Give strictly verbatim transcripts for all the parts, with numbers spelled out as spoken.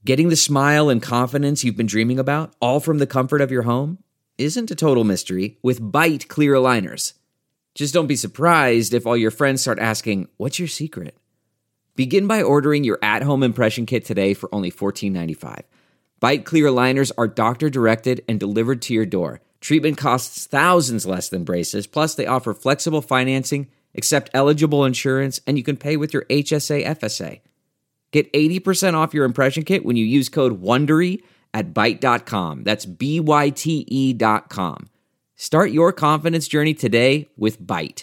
Getting the smile and confidence you've been dreaming about, all from the comfort of your home, isn't a total mystery with Byte clear aligners. Just don't be surprised if all your friends start asking, "What's your secret?" Begin by ordering your at-home impression kit today for only fourteen ninety-five. Byte clear aligners are doctor-directed and delivered to your door. Treatment costs thousands less than braces, plus they offer flexible financing, accept eligible insurance, and you can pay with your H S A F S A. Get eighty percent off your impression kit when you use code WONDERY at byte dot com. That's B Y T E dot com. Start your confidence journey today with Byte.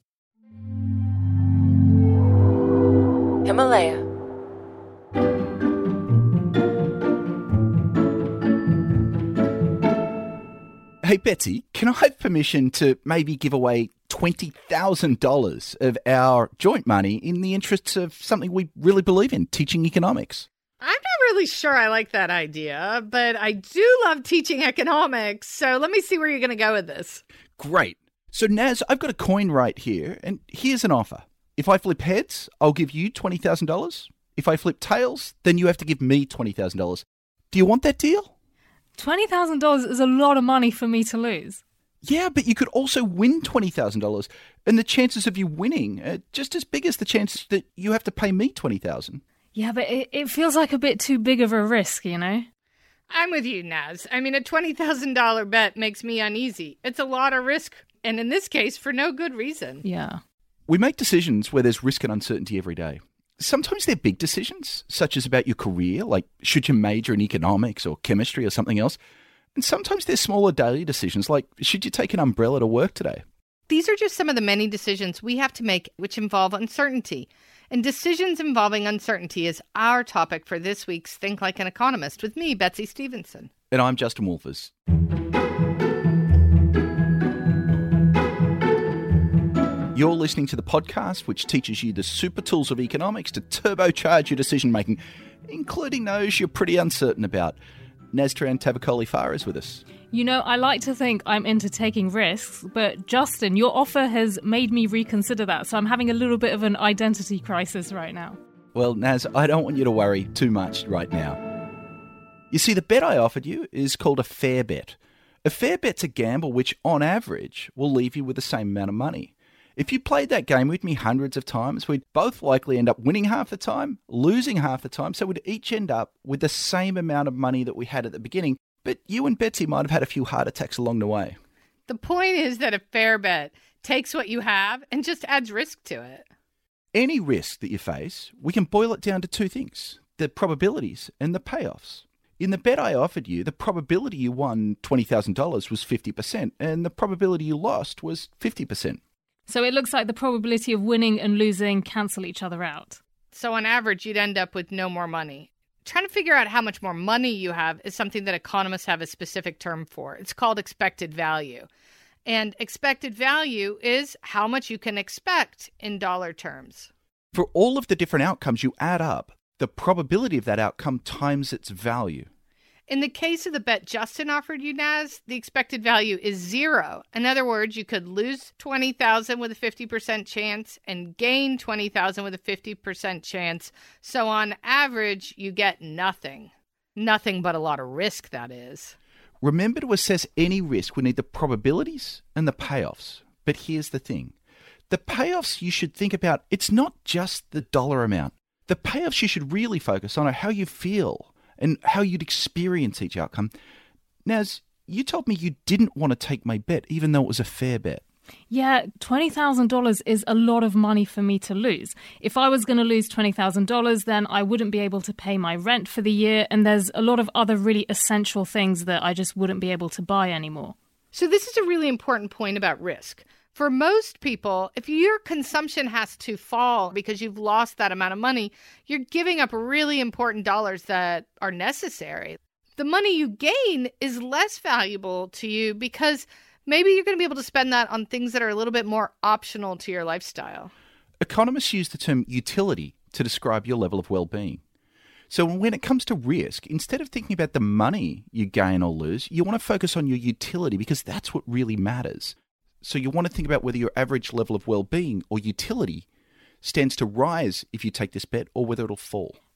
Himalaya. Hey, Betsy, can I have permission to maybe give away twenty thousand dollars of our joint money in the interests of something we really believe in, teaching economics? I'm not really sure I like that idea, but I do love teaching economics, so let me see where you're going to go with this. Great. So, Naz, I've got a coin right here, and here's an offer. If I flip heads, I'll give you twenty thousand dollars. If I flip tails, then you have to give me twenty thousand dollars. Do you want that deal? twenty thousand dollars is a lot of money for me to lose. Yeah, but you could also win twenty thousand dollars, and the chances of you winning are just as big as the chance that you have to pay me twenty thousand dollars. Yeah, but it, it feels like a bit too big of a risk, you know? I'm with you, Naz. I mean, a twenty thousand dollars bet makes me uneasy. It's a lot of risk, and in this case, for no good reason. Yeah. We make decisions where there's risk and uncertainty every day. Sometimes they're big decisions, such as about your career, like should you major in economics or chemistry or something else. And sometimes they're smaller daily decisions, like should you take an umbrella to work today? These are just some of the many decisions we have to make which involve uncertainty. And decisions involving uncertainty is our topic for this week's Think Like an Economist with me, Betsy Stevenson. And I'm Justin Wolfers. You're listening to the podcast which teaches you the super tools of economics to turbocharge your decision-making, including those you're pretty uncertain about. Naztran Tavakoli-Farah is with us. You know, I like to think I'm into taking risks, but Justin, your offer has made me reconsider that, so I'm having a little bit of an identity crisis right now. Well, Naz, I don't want you to worry too much right now. You see, the bet I offered you is called a fair bet. A fair bet's a gamble which, on average, will leave you with the same amount of money. If you played that game with me hundreds of times, we'd both likely end up winning half the time, losing half the time, so we'd each end up with the same amount of money that we had at the beginning, but you and Betsy might have had a few heart attacks along the way. The point is that a fair bet takes what you have and just adds risk to it. Any risk that you face, we can boil it down to two things, the probabilities and the payoffs. In the bet I offered you, the probability you won twenty thousand dollars was fifty percent, and the probability you lost was fifty percent. So it looks like the probability of winning and losing cancel each other out. So on average, you'd end up with no more money. Trying to figure out how much more money you have is something that economists have a specific term for. It's called expected value. And expected value is how much you can expect in dollar terms. For all of the different outcomes you add up, the probability of that outcome times its value. In the case of the bet Justin offered you, Naz, the expected value is zero. In other words, you could lose twenty thousand dollars with a fifty percent chance and gain twenty thousand dollars with a fifty percent chance. So on average, you get nothing. Nothing but a lot of risk, that is. Remember, to assess any risk, we need the probabilities and the payoffs. But here's the thing. The payoffs you should think about, it's not just the dollar amount. The payoffs you should really focus on are how you feel and how you'd experience each outcome. Naz, you told me you didn't want to take my bet, even though it was a fair bet. Yeah, twenty thousand dollars is a lot of money for me to lose. If I was going to lose twenty thousand dollars, then I wouldn't be able to pay my rent for the year, and there's a lot of other really essential things that I just wouldn't be able to buy anymore. So this is a really important point about risk. For most people, if your consumption has to fall because you've lost that amount of money, you're giving up really important dollars that are necessary. The money you gain is less valuable to you because maybe you're going to be able to spend that on things that are a little bit more optional to your lifestyle. Economists use the term utility to describe your level of well-being. So when it comes to risk, instead of thinking about the money you gain or lose, you want to focus on your utility because that's what really matters. So you want to think about whether your average level of well-being or utility stands to rise if you take this bet or whether it'll fall.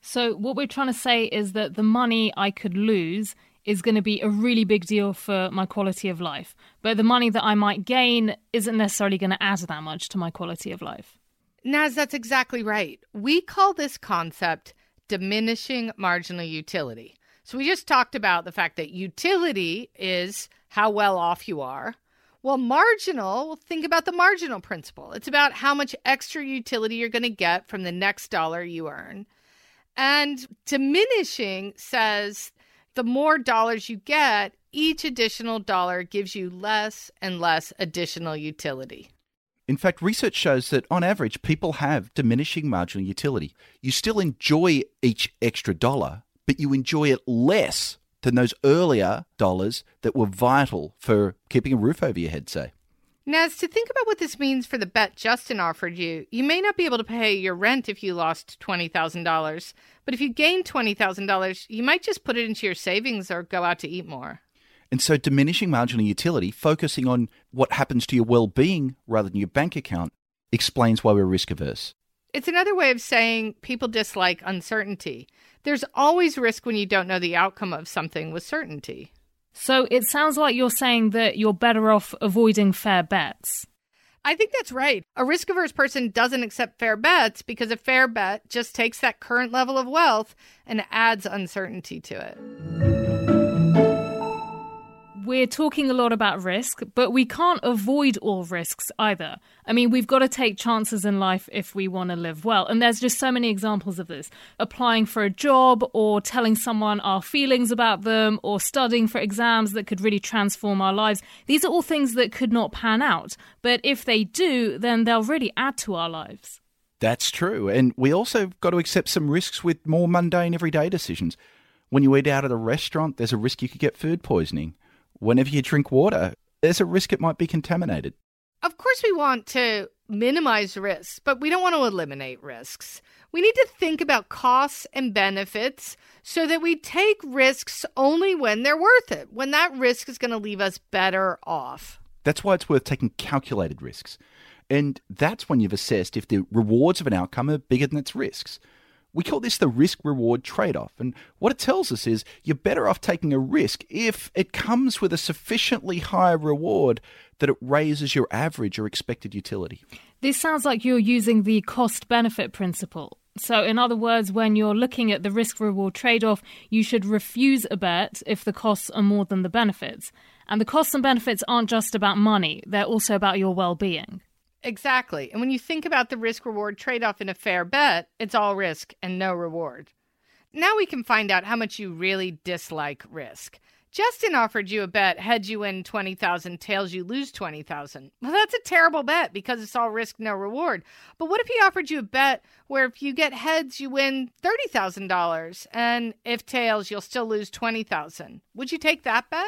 So what we're trying to say is that the money I could lose is going to be a really big deal for my quality of life. But the money that I might gain isn't necessarily going to add that much to my quality of life. Naz, that's exactly right. We call this concept diminishing marginal utility. So we just talked about the fact that utility is how well off you are. Well, marginal, well, think about the marginal principle. It's about how much extra utility you're going to get from the next dollar you earn. And diminishing says the more dollars you get, each additional dollar gives you less and less additional utility. In fact, research shows that on average, people have diminishing marginal utility. You still enjoy each extra dollar, but you enjoy it less than those earlier dollars that were vital for keeping a roof over your head, say. Naz, to think about what this means for the bet Justin offered you, you may not be able to pay your rent if you lost twenty thousand dollars. But if you gained twenty thousand dollars, you might just put it into your savings or go out to eat more. And so diminishing marginal utility, focusing on what happens to your well-being rather than your bank account, explains why we're risk-averse. It's another way of saying people dislike uncertainty. There's always risk when you don't know the outcome of something with certainty. So it sounds like you're saying that you're better off avoiding fair bets. I think that's right. A risk-averse person doesn't accept fair bets because a fair bet just takes that current level of wealth and adds uncertainty to it. We're talking a lot about risk, but we can't avoid all risks either. I mean, we've got to take chances in life if we want to live well. And there's just so many examples of this. Applying for a job or telling someone our feelings about them or studying for exams that could really transform our lives. These are all things that could not pan out. But if they do, then they'll really add to our lives. That's true. And we also got to accept some risks with more mundane everyday decisions. When you eat out at a restaurant, there's a risk you could get food poisoning. Whenever you drink water, there's a risk it might be contaminated. Of course we want to minimize risks, but we don't want to eliminate risks. We need to think about costs and benefits so that we take risks only when they're worth it, when that risk is going to leave us better off. That's why it's worth taking calculated risks. And that's when you've assessed if the rewards of an outcome are bigger than its risks. We call this the risk-reward trade-off. And what it tells us is you're better off taking a risk if it comes with a sufficiently high reward that it raises your average or expected utility. This sounds like you're using the cost-benefit principle. So in other words, when you're looking at the risk-reward trade-off, you should refuse a bet if the costs are more than the benefits. And the costs and benefits aren't just about money. They're also about your well-being. Exactly. And when you think about the risk-reward trade-off in a fair bet, it's all risk and no reward. Now we can find out how much you really dislike risk. Justin offered you a bet, heads you win twenty thousand dollars, tails you lose twenty thousand dollars. Well, that's a terrible bet because it's all risk, no reward. But what if he offered you a bet where if you get heads, you win thirty thousand dollars, and if tails, you'll still lose twenty thousand dollars? Would you take that bet?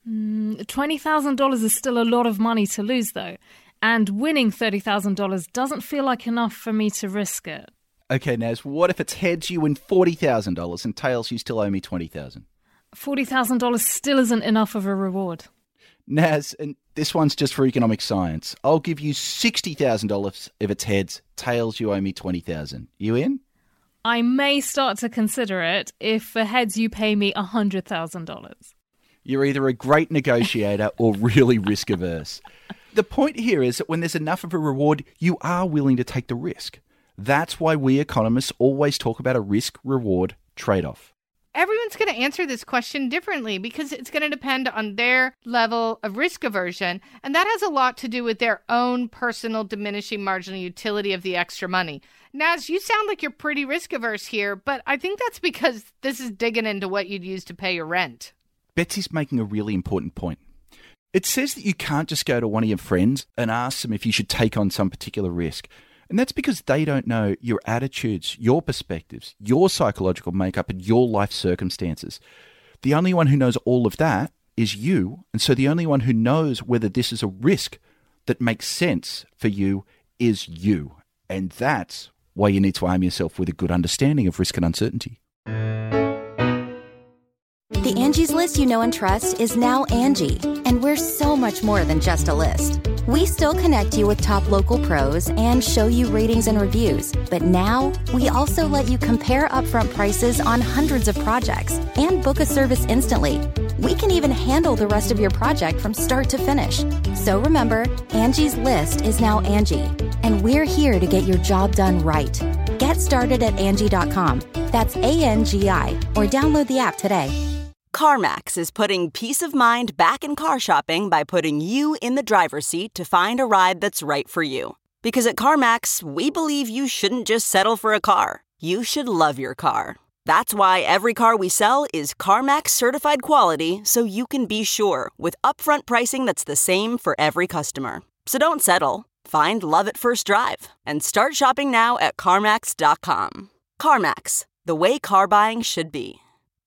Mm, twenty thousand dollars is still a lot of money to lose, though. And winning thirty thousand dollars doesn't feel like enough for me to risk it. Okay, Naz, what if it's heads you win forty thousand dollars and tails you still owe me twenty thousand dollars? forty thousand dollars still isn't enough of a reward. Naz, and this one's just for economic science. I'll give you sixty thousand dollars if it's heads, tails you owe me twenty thousand dollars. You in? I may start to consider it if for heads you pay me one hundred thousand dollars. You're either a great negotiator or really risk-averse. The point here is that when there's enough of a reward, you are willing to take the risk. That's why we economists always talk about a risk-reward trade-off. Everyone's going to answer this question differently because it's going to depend on their level of risk aversion, and that has a lot to do with their own personal diminishing marginal utility of the extra money. Naz, you sound like you're pretty risk-averse here, but I think that's because this is digging into what you'd use to pay your rent. Betsy's making a really important point. It says that you can't just go to one of your friends and ask them if you should take on some particular risk. And that's because they don't know your attitudes, your perspectives, your psychological makeup, and your life circumstances. The only one who knows all of that is you. And so the only one who knows whether this is a risk that makes sense for you is you. And that's why you need to arm yourself with a good understanding of risk and uncertainty. The Angie's List you know and trust is now Angie, and we're so much more than just a list. We still connect you with top local pros and show you ratings and reviews, but now we also let you compare upfront prices on hundreds of projects and book a service instantly. We can even handle the rest of your project from start to finish. So remember, Angie's List is now Angie, and we're here to get your job done right. Get started at Angie dot com. That's A N G I, or download the app today. CarMax is putting peace of mind back in car shopping by putting you in the driver's seat to find a ride that's right for you. Because at CarMax, we believe you shouldn't just settle for a car. You should love your car. That's why every car we sell is CarMax certified quality, so you can be sure with upfront pricing that's the same for every customer. So don't settle. Find love at first drive and start shopping now at CarMax dot com. CarMax, the way car buying should be.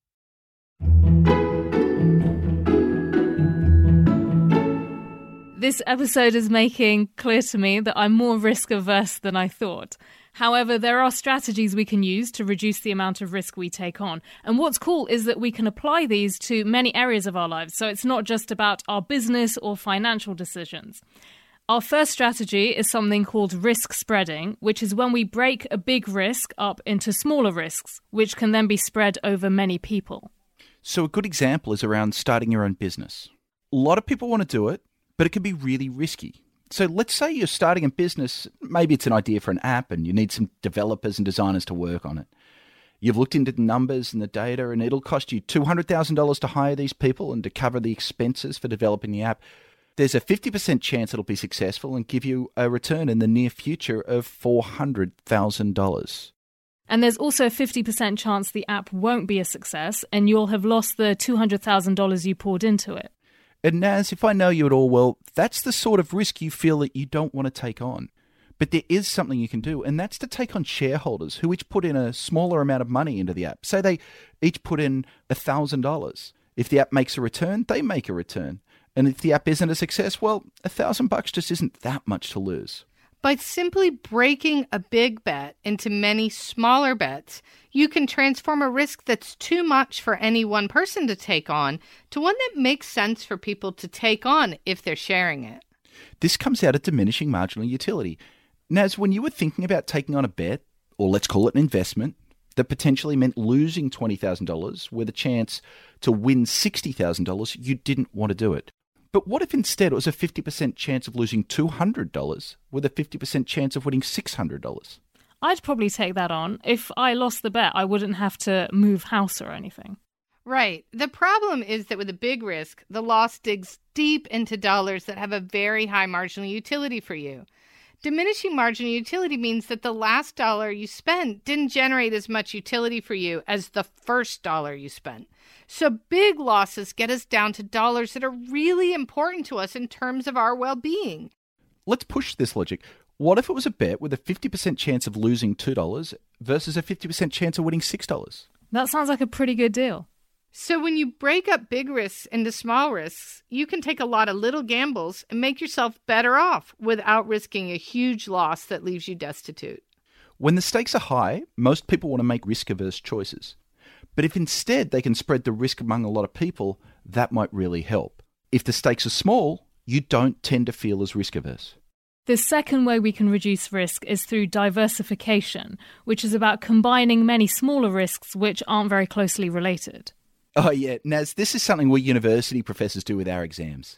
This episode is making clear to me that I'm more risk averse than I thought. However, there are strategies we can use to reduce the amount of risk we take on. And what's cool is that we can apply these to many areas of our lives. So it's not just about our business or financial decisions. Our first strategy is something called risk spreading, which is when we break a big risk up into smaller risks, which can then be spread over many people. So a good example is around starting your own business. A lot of people want to do it, but it can be really risky. So let's say you're starting a business, maybe it's an idea for an app and you need some developers and designers to work on it. You've looked into the numbers and the data and it'll cost you two hundred thousand dollars to hire these people and to cover the expenses for developing the app. There's a fifty percent chance it'll be successful and give you a return in the near future of four hundred thousand dollars. And there's also a fifty percent chance the app won't be a success and you'll have lost the two hundred thousand dollars you poured into it. And Naz, if I know you at all well, that's the sort of risk you feel that you don't want to take on. But there is something you can do, and that's to take on shareholders who each put in a smaller amount of money into the app. Say they each put in one thousand dollars. If the app makes a return, they make a return. And if the app isn't a success, well, one thousand bucks just isn't that much to lose. By simply breaking a big bet into many smaller bets, you can transform a risk that's too much for any one person to take on to one that makes sense for people to take on if they're sharing it. This comes out of diminishing marginal utility. Naz, when you were thinking about taking on a bet, or let's call it an investment, that potentially meant losing twenty thousand dollars with a chance to win sixty thousand dollars, you didn't want to do it. But what if instead it was a fifty percent chance of losing two hundred dollars with a fifty percent chance of winning six hundred dollars? I'd probably take that on. If I lost the bet, I wouldn't have to move house or anything. Right. The problem is that with a big risk, the loss digs deep into dollars that have a very high marginal utility for you. Diminishing marginal utility means that the last dollar you spent didn't generate as much utility for you as the first dollar you spent. So big losses get us down to dollars that are really important to us in terms of our well-being. Let's push this logic. What if it was a bet with a fifty percent chance of losing two dollars versus a fifty percent chance of winning six dollars? That sounds like a pretty good deal. So when you break up big risks into small risks, you can take a lot of little gambles and make yourself better off without risking a huge loss that leaves you destitute. When the stakes are high, most people want to make risk-averse choices. But if instead they can spread the risk among a lot of people, that might really help. If the stakes are small, you don't tend to feel as risk-averse. The second way we can reduce risk is through diversification, which is about combining many smaller risks which aren't very closely related. Oh yeah, Naz, this is something we university professors do with our exams.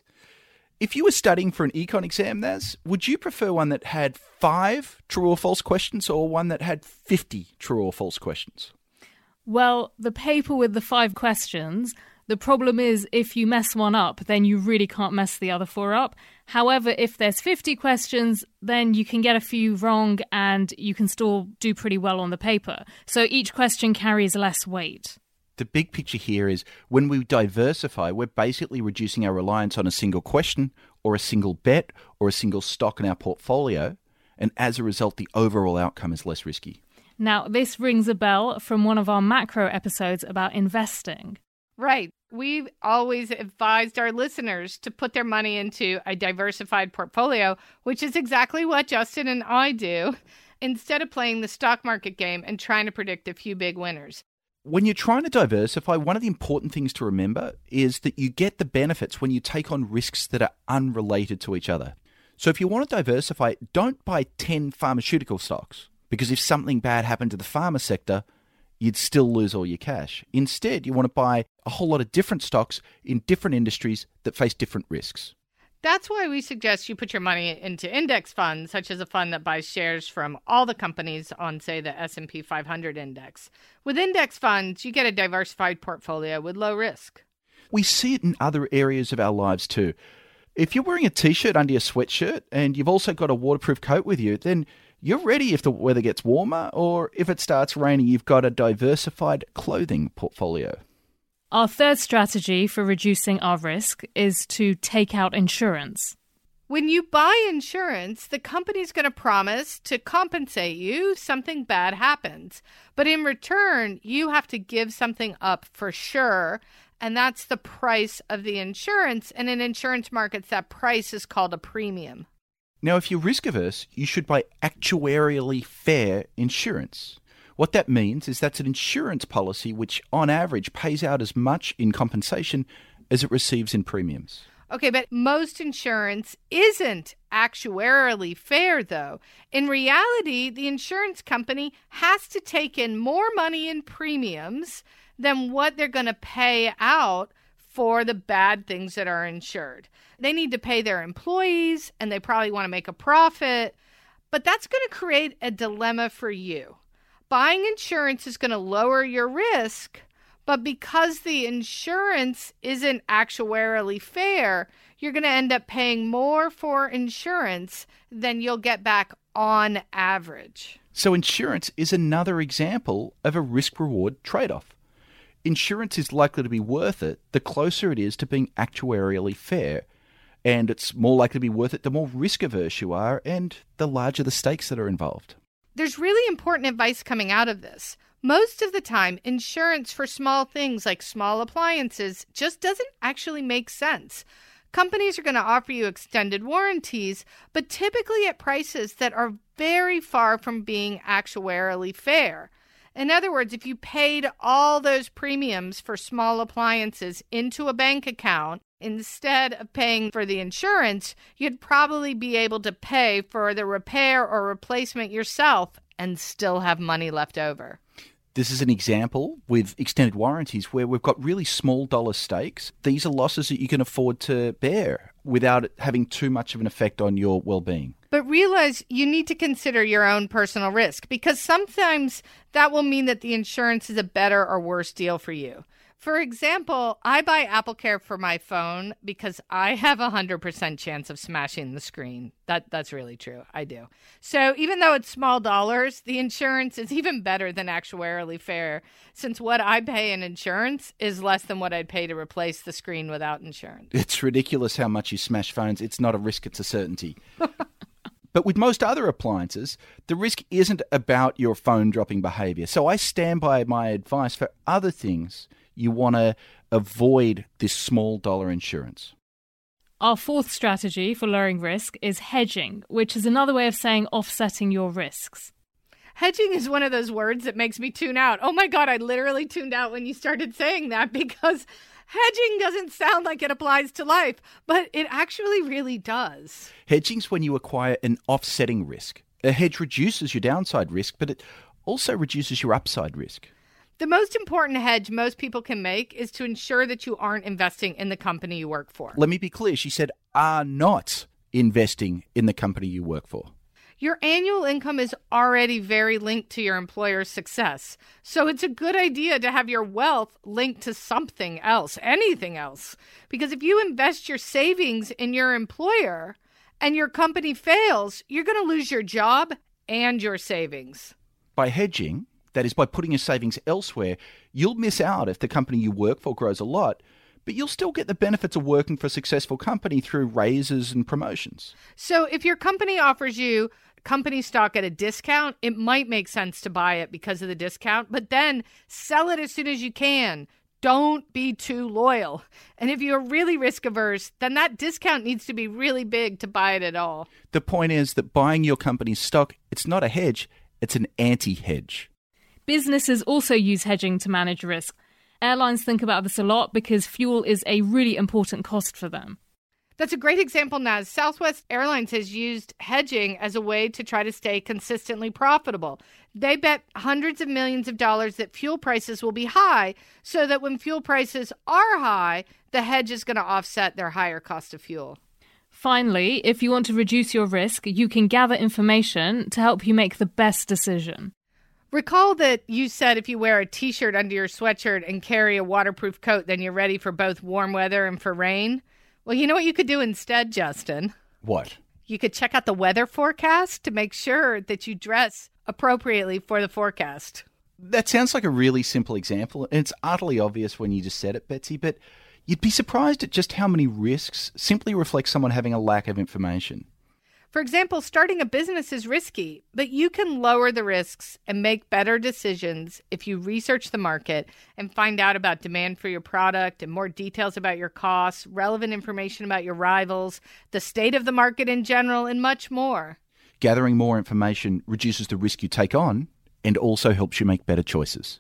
If you were studying for an econ exam, Naz, would you prefer one that had five true or false questions or one that had fifty true or false questions? Well, the paper with the five questions, the problem is if you mess one up, then you really can't mess the other four up. However, if there's fifty questions, then you can get a few wrong and you can still do pretty well on the paper. So each question carries less weight. The big picture here is when we diversify, we're basically reducing our reliance on a single question or a single bet or a single stock in our portfolio. And as a result, the overall outcome is less risky. Now, this rings a bell from one of our macro episodes about investing. Right. We've always advised our listeners to put their money into a diversified portfolio, which is exactly what Justin and I do, instead of playing the stock market game and trying to predict a few big winners. When you're trying to diversify, one of the important things to remember is that you get the benefits when you take on risks that are unrelated to each other. So if you want to diversify, don't buy ten pharmaceutical stocks, because if something bad happened to the pharma sector, you'd still lose all your cash. Instead, you want to buy a whole lot of different stocks in different industries that face different risks. That's why we suggest you put your money into index funds, such as a fund that buys shares from all the companies on, say, the S and P five hundred index. With index funds, you get a diversified portfolio with low risk. We see it in other areas of our lives too. If you're wearing a t-shirt under your sweatshirt and you've also got a waterproof coat with you, then you're ready if the weather gets warmer, or if it starts raining, you've got a diversified clothing portfolio. Our third strategy for reducing our risk is to take out insurance. When you buy insurance, the company's going to promise to compensate you if something bad happens. But in return, you have to give something up for sure, and that's the price of the insurance. And in insurance markets, that price is called a premium. Now, if you're risk averse, you should buy actuarially fair insurance. What that means is that's an insurance policy which, on average, pays out as much in compensation as it receives in premiums. Okay, but most insurance isn't actuarially fair, though. In reality, the insurance company has to take in more money in premiums than what they're going to pay out for the bad things that are insured. They need to pay their employees, and they probably want to make a profit, but that's going to create a dilemma for you. Buying insurance is going to lower your risk, but because the insurance isn't actuarially fair, you're going to end up paying more for insurance than you'll get back on average. So insurance is another example of a risk-reward trade-off. Insurance is likely to be worth it the closer it is to being actuarially fair, and it's more likely to be worth it the more risk-averse you are and the larger the stakes that are involved. There's really important advice coming out of this. Most of the time, insurance for small things like small appliances just doesn't actually make sense. Companies are going to offer you extended warranties, but typically at prices that are very far from being actuarially fair. In other words, if you paid all those premiums for small appliances into a bank account, instead of paying for the insurance, you'd probably be able to pay for the repair or replacement yourself and still have money left over. This is an example with extended warranties where we've got really small dollar stakes. These are losses that you can afford to bear without it having too much of an effect on your well-being. But realize you need to consider your own personal risk, because sometimes that will mean that the insurance is a better or worse deal for you. For example, I buy AppleCare for my phone because I have a one hundred percent chance of smashing the screen. That That's really true. I do. So even though it's small dollars, the insurance is even better than actuarially fair, since what I pay in insurance is less than what I'd pay to replace the screen without insurance. It's ridiculous how much you smash phones. It's not a risk, it's a certainty. But with most other appliances, the risk isn't about your phone dropping behavior. So I stand by my advice for other things. You want to avoid this small dollar insurance. Our fourth strategy for lowering risk is hedging, which is another way of saying offsetting your risks. Hedging is one of those words that makes me tune out. Oh my God, I literally tuned out when you started saying that, because hedging doesn't sound like it applies to life, but it actually really does. Hedging's when you acquire an offsetting risk. A hedge reduces your downside risk, but it also reduces your upside risk. The most important hedge most people can make is to ensure that you aren't investing in the company you work for. Let me be clear. She said, are not investing in the company you work for. Your annual income is already very linked to your employer's success. So it's a good idea to have your wealth linked to something else, anything else. Because if you invest your savings in your employer and your company fails, you're going to lose your job and your savings. By hedging, that is by putting your savings elsewhere, you'll miss out if the company you work for grows a lot, but you'll still get the benefits of working for a successful company through raises and promotions. So if your company offers you company stock at a discount, it might make sense to buy it because of the discount, but then sell it as soon as you can. Don't be too loyal. And if you're really risk averse, then that discount needs to be really big to buy it at all. The point is that buying your company's stock, it's not a hedge, it's an anti-hedge. Businesses also use hedging to manage risk. Airlines think about this a lot because fuel is a really important cost for them. That's a great example, Naz. Southwest Airlines has used hedging as a way to try to stay consistently profitable. They bet hundreds of millions of dollars that fuel prices will be high, so that when fuel prices are high, the hedge is going to offset their higher cost of fuel. Finally, if you want to reduce your risk, you can gather information to help you make the best decision. Recall that you said if you wear a t-shirt under your sweatshirt and carry a waterproof coat, then you're ready for both warm weather and for rain. Well, you know what you could do instead, Justin? What? You could check out the weather forecast to make sure that you dress appropriately for the forecast. That sounds like a really simple example, and it's utterly obvious when you just said it, Betsy, but you'd be surprised at just how many risks simply reflect someone having a lack of information. For example, starting a business is risky, but you can lower the risks and make better decisions if you research the market and find out about demand for your product and more details about your costs, relevant information about your rivals, the state of the market in general, and much more. Gathering more information reduces the risk you take on and also helps you make better choices.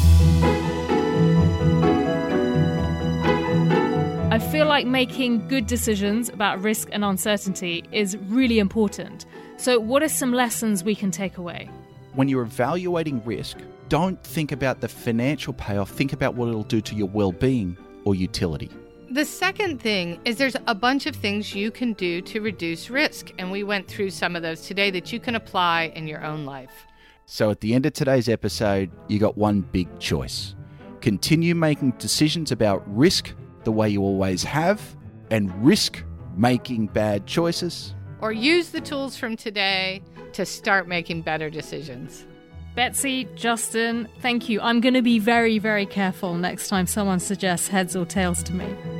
I feel like making good decisions about risk and uncertainty is really important. So what are some lessons we can take away? When you're evaluating risk, don't think about the financial payoff. Think about what it'll do to your well-being or utility. The second thing is there's a bunch of things you can do to reduce risk. And we went through some of those today that you can apply in your own life. So at the end of today's episode, you got one big choice. Continue making decisions about risk the way you always have, and risk making bad choices. Or use the tools from today to start making better decisions. Betsy, Justin, thank you. I'm going to be very, very careful next time someone suggests heads or tails to me.